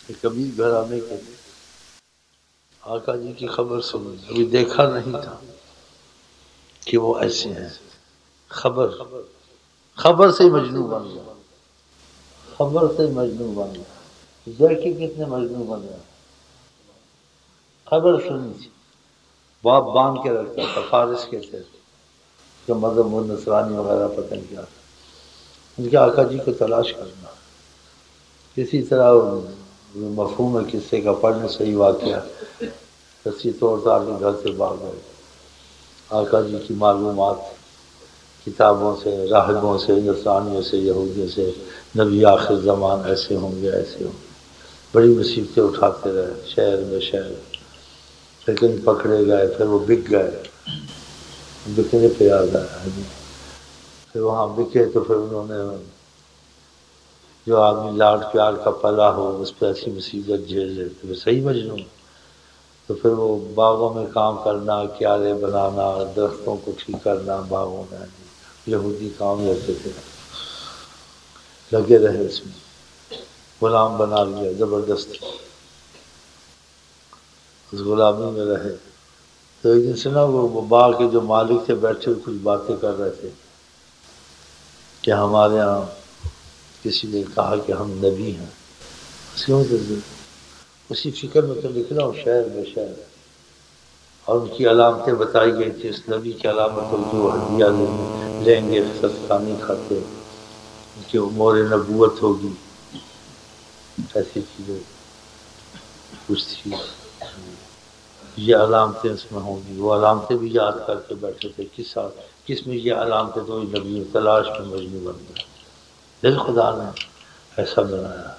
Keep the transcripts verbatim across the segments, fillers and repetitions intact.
کہ کبھی گھرانے کے آقا جی کی خبر سنی، ابھی دیکھا نہیں تھا کہ وہ ایسے ہیں. خبر خبر سے مجنون بن گیا، خبر سے مجنون بن گیا. دیکھیں کتنے مجنون بن گیا. خبر سنی تھی، باپ باندھ کے رکھتا تھا، فارس کے تھے کہ مذہب و نصرانی وغیرہ پتہ نہیں کیا تھا. ان کے آقا جی کو تلاش کرنا کسی طرح مفہوم ہے قصے کا پڑھنے صحیح واقعہ رسی توڑ تاڑ کے گھر سے بھاگ گئے. آقا جی کی معلومات کتابوں سے، راہبوں سے، نصرانیوں سے، یہودیوں سے، نبی آخر زمان ایسے ہوں گے ایسے ہوں گے. بڑی مصیبتیں اٹھاتے رہے شہر میں شہر، لیکن پکڑے گئے، پھر وہ بک گئے. بکنے پہ یاد آیا، پھر وہاں بکے تو پھر انہوں نے جو آدمی لاڈ پیار کا پلا ہو اس پہ ایسی مصیبت جھیل لیتے، صحیح مجنون. تو پھر وہ باغوں میں کام کرنا، کیارے بنانا، درختوں کو ٹھیک کرنا باغوں میں. یہودی کام لیتے تھے، لگے رہے اس میں، غلام بنا لیا زبردستی، اس غلامی میں رہے. تو ایک دن سے نا وہ باغ کے جو مالک تھے بیٹھے ہوئے کچھ باتیں کر رہے تھے کہ ہمارے یہاں کسی نے کہا کہ ہم نبی ہیں. اسی فکر میں تو نکلا ہوں شہر میں شہر، اور ان کی علامتیں بتائی گئی تھی. اس نبی کی علامت ہو جو ہدیہ لیں گے صدقہ نہیں کھاتے، ان کی امور نبوت ہوگی، ایسی چیزیں کچھ تھی. یہ علامتیں اس میں ہوں گی. وہ علامتیں بھی یاد کر کے بیٹھے تھے. کس ساتھ کس میں یہ علامتیں تو نبی تلاش میں مجنون بن گئے. دل خدا نے ایسا بنایا.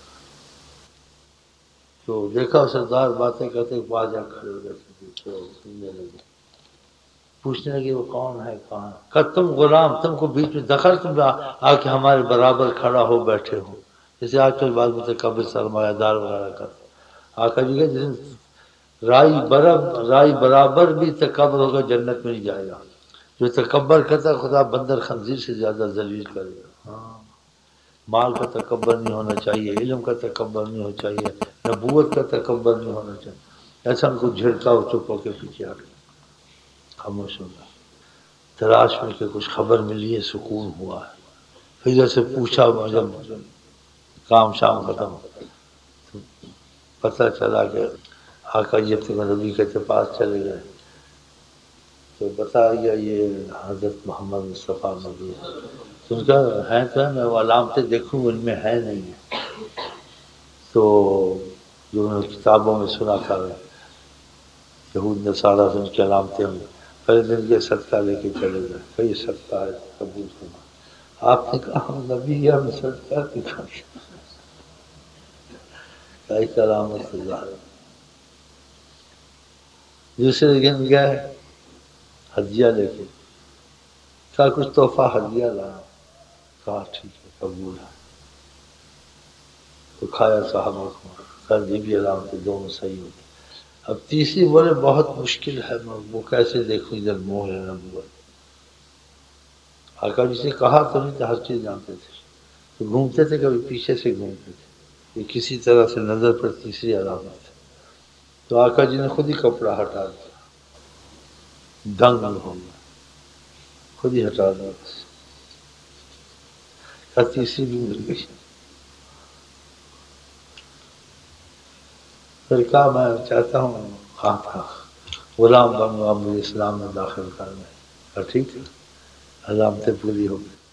تو دیکھا سردار باتیں کرتے پاس جا کھڑے ہو گئے، سننے لگے، پوچھنے لگے وہ کون ہے کہاں. کہ تم غلام، تم کو بیچ میں دخل، تم آ کے ہمارے برابر کھڑا ہو بیٹھے ہو. جیسے آج کل بعض متکبر سرمایہ دار وغیرہ کرتے. آقا جی کہ جس رائی برابر رائی برابر بھی تکبر ہوگا جنت میں نہیں جائے گا. جو تکبر کرتا ہے خدا بندر خنزیر سے زیادہ ذلیل کرے گا. ہاں، مال کا تکبر نہیں ہونا چاہیے، علم کا تکبر نہیں ہونا چاہیے، نبوت کا تکبر نہیں ہونا چاہیے. ایسا ان کو جھڑکا اور چپ ہو کے پیچھے ہٹ گیا، خاموش ہو گیا. تلاش میں کہ کچھ خبر ملی ہے، سکون ہوا ہے. پھر جیسے پوچھا جب کام شام ختم تو پتہ چلا کہ آقا جی اپنے نبی کے پاس چلے گئے تو بتایا یہ حضرت محمد مصطفیٰ نبی ہے. تو ان کا ہے تو ہے، میں وہ علامتیں دیکھوں ان میں ہے نہیں ہے. تو جو انہوں نے کتابوں میں سنا تھا یہود نصارہ سے ان کی علامتیں ہوں. پہلے دن کے صدقہ لے کے چلے گئے، کئی صدقہ ہے قبول کرنا. آپ نے کہا ہم نبی ہے، ہم صدقہ دکھا کئی علامت اللہ. دوسرے دن گئے ہدیہ لے کے، کہا کچھ تحفہ ہدیہ لایا. کہا ٹھیک ہے قبول ہے. تو کھایا صحابہ کو، کر دی بھی علامتیں دونوں صحیح ہوتی. اب تیسری بولے بہت مشکل ہے، میں وہ کیسے دیکھوں ادھر موہ ہے نبوت. آقا جی سے کہا تو نہیں تو ہر چیز جانتے تھے. تو گھومتے تھے، کبھی پیچھے سے گھومتے تھے، یہ کسی طرح سے نظر پر تیسری علامت ہے. تو آقا جی نے خود ہی کپڑا ہٹا دیا، دنگ ہو گیا، خود ہی ہٹا دیا. بس تیسری بھی مل گئی. پھر کہا میں چاہتا ہوں آپ کا غلام بنوں، آپ مجھے اسلام میں داخل کر دیں. اور ٹھیک ہے، علامتیں پوری ہو گئی.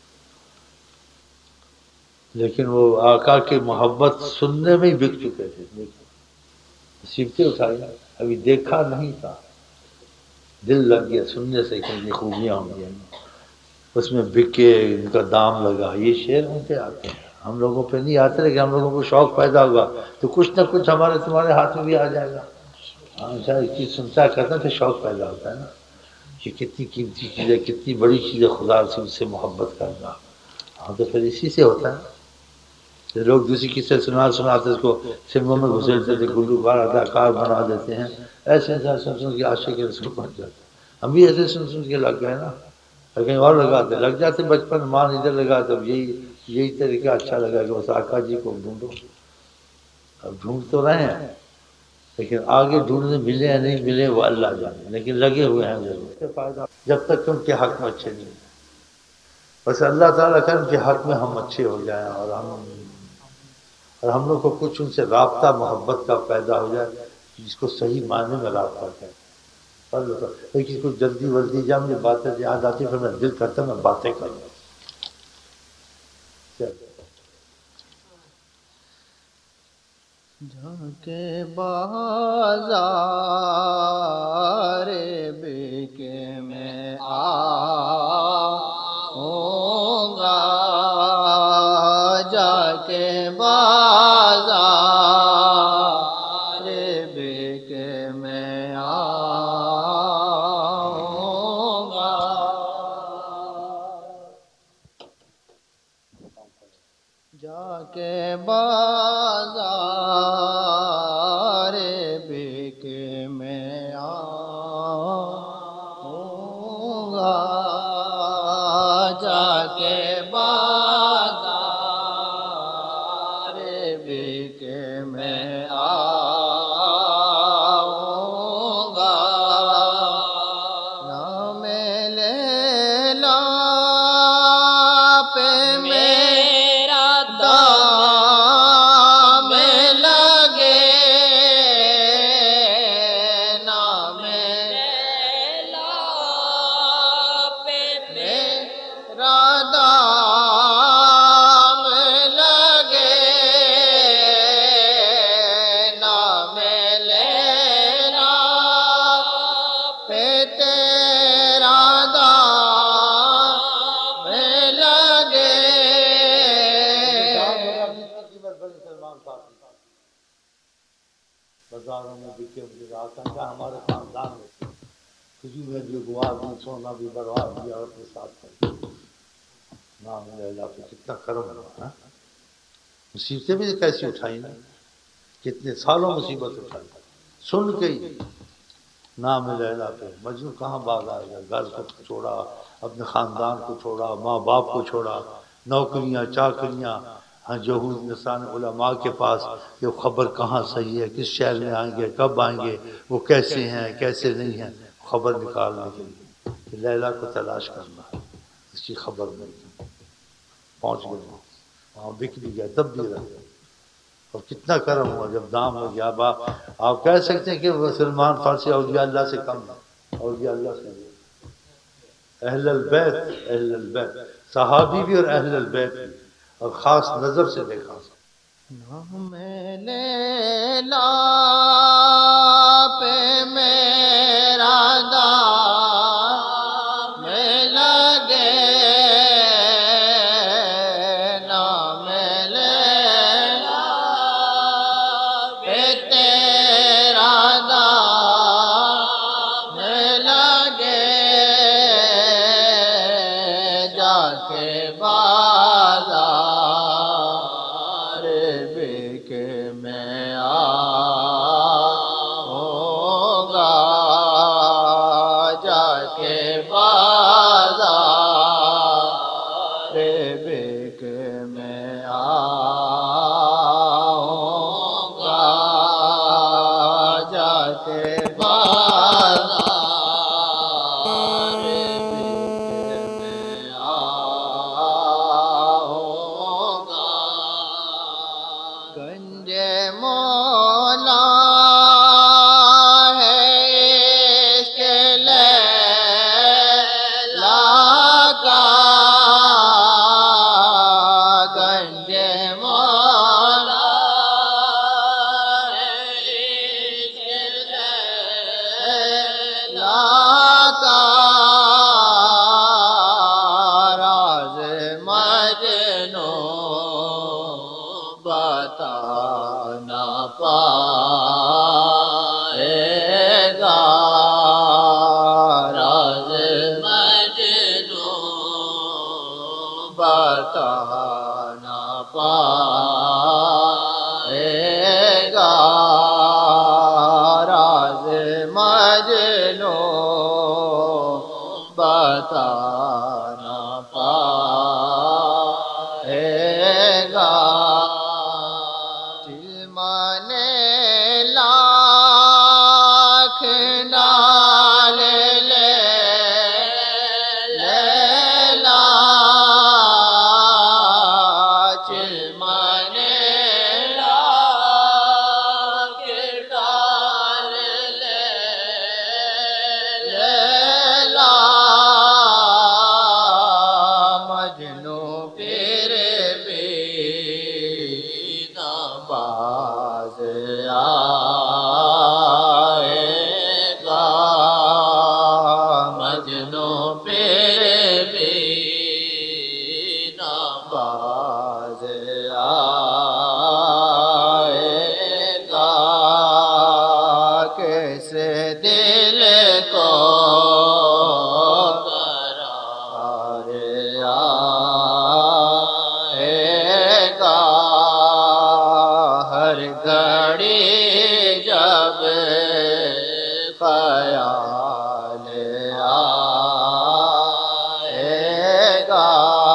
لیکن وہ آقا کی محبت سننے میں ہی بک چکے تھے. مصیبتیں اٹھائی، ابھی دیکھا نہیں تھا، دل لگ گیا سننے سے کہ یہ خوبیاں ہوں گی. اس میں بکے، ان کا دام لگا. یہ شعر ان سے آتے ہیں، ہم لوگوں پہ نہیں آتے، لیکن ہم لوگوں کو شوق پیدا ہوا تو کچھ نہ کچھ ہمارے تمہارے ہاتھ میں بھی آ جائے گا. ہمیشہ ایک چیز سنتا کرتا تو شوق پیدا ہوتا ہے نا، یہ کتنی قیمتی چیز ہے، کتنی بڑی چیز ہے خدا سے اس سے محبت کرنا. ہاں تو پھر اسی سے ہوتا ہے. لوگ دوسری قصے سنا سناتے اس کو سنگوں میں گھسیٹتے تھے، گلوکار اداکار بنا دیتے ہیں. ایسے ایسا سن سن کے عاشق رسول بن جاتے. ہم بھی ایسے سن سن کے لگ گئے نا، کہیں اور لگاتے لگ جاتے. بچپن مان ادھر لگا تو یہی یہی طریقہ اچھا لگا کہ بس آقا جی کو ڈھونڈو. اب ڈھونڈ تو رہے ہیں لیکن آگے ڈھونڈنے ملے یا نہیں ملے وہ اللہ جانے، لیکن لگے ہوئے ہیں ضرور، جب تک کہ ان کے حق میں اچھے نہیں ہیں۔ بس اللہ تعالیٰ کہ ان کے حق میں ہم اچھے ہو جائیں اور ہم اور ہم لوگ کو کچھ ان سے رابطہ محبت کا پیدا ہو جائے، جس کو صحیح معنی میں رابطہ کہتے ہیں۔ لیکن کچھ جلدی ولدی جب مجھے باتیں یاد آتی پھر میں دل کرتا میں باتیں کروں۔ جا کے بازار بکے میں آؤں گا، جا کے بازار بکے میں آؤں گا، جا کے بازار بکے میں آؤں گا، جا کے بازار بکے میں آؤں گا، نام لیلا پہ میرا دام لگے، نام لیلا پہ میرا دام لگے، نام لیلا پہ تیرا دام لگے۔ بازاروں میں بکے مجھے آتا کیا ہمارے خاندان میں کسی میں بھی گوا بھی سونا بھی برباد دیا اور اپنے ساتھ کر نام لیلا پہ کتنا کرم ہوا، مصیبتیں بھی کیسی اٹھائی نا، کتنے سالوں مصیبت اٹھائی سن کے ہی نام لیلا پہ۔ مجنون کہاں باغ آئے گا، گھر کو چھوڑا، اپنے خاندان کو چھوڑا، ماں باپ کو چھوڑا، نوکریاں چاکریاں، ہاں یہود نصارہ علماء کے پاس یہ خبر کہاں صحیح ہے، کس شہر میں آئیں گے، کب آئیں گے، وہ کیسے ہیں کیسے نہیں ہیں، خبر نکالنے کے لیے کہ لیلا کو تلاش کرنا ہے، اس کی خبر مل گئی، پہنچ گئے وہاں، بک بھی گیا تب بھی رہے، اور کتنا کرم ہوا جب دام ہو گیا۔ اب آپ کہہ سکتے ہیں کہ وہ سلمان فارسی اولیاء اللہ سے کم ہے، اولیاء اللہ سے اہل البیت، اہل البیت صحابی بھی اور اہل البیت بھی، اور خاص نظر سے دیکھا۔ نام لیلا پہ میرا دام لگے، نام لیلا پہ تیرا دام لگے، جا کے بازار بکے میں آؤں گا، جا کے بازار بکے میں آؤں گا، جا کے بازار بکے میں آؤں گا، گنج مولا ہے عشق لیلا کا، گنج مولا ہے عشق لیلا کا، راز مجنون بتا نہ پائے گا، راز مجنون بتا نہ پائے گا، راز مجنون بتا نہ پائے گا، لاکھ نال لے لیلا چلمن لاکھ ڈال لے لیلا مجنو پھر بھی نہ باز آئے گا مجنو پھر بھی نہ باز آئے گا کیسے دل کو قرار آئے گا ہر گھڑی جب خیال آئے گا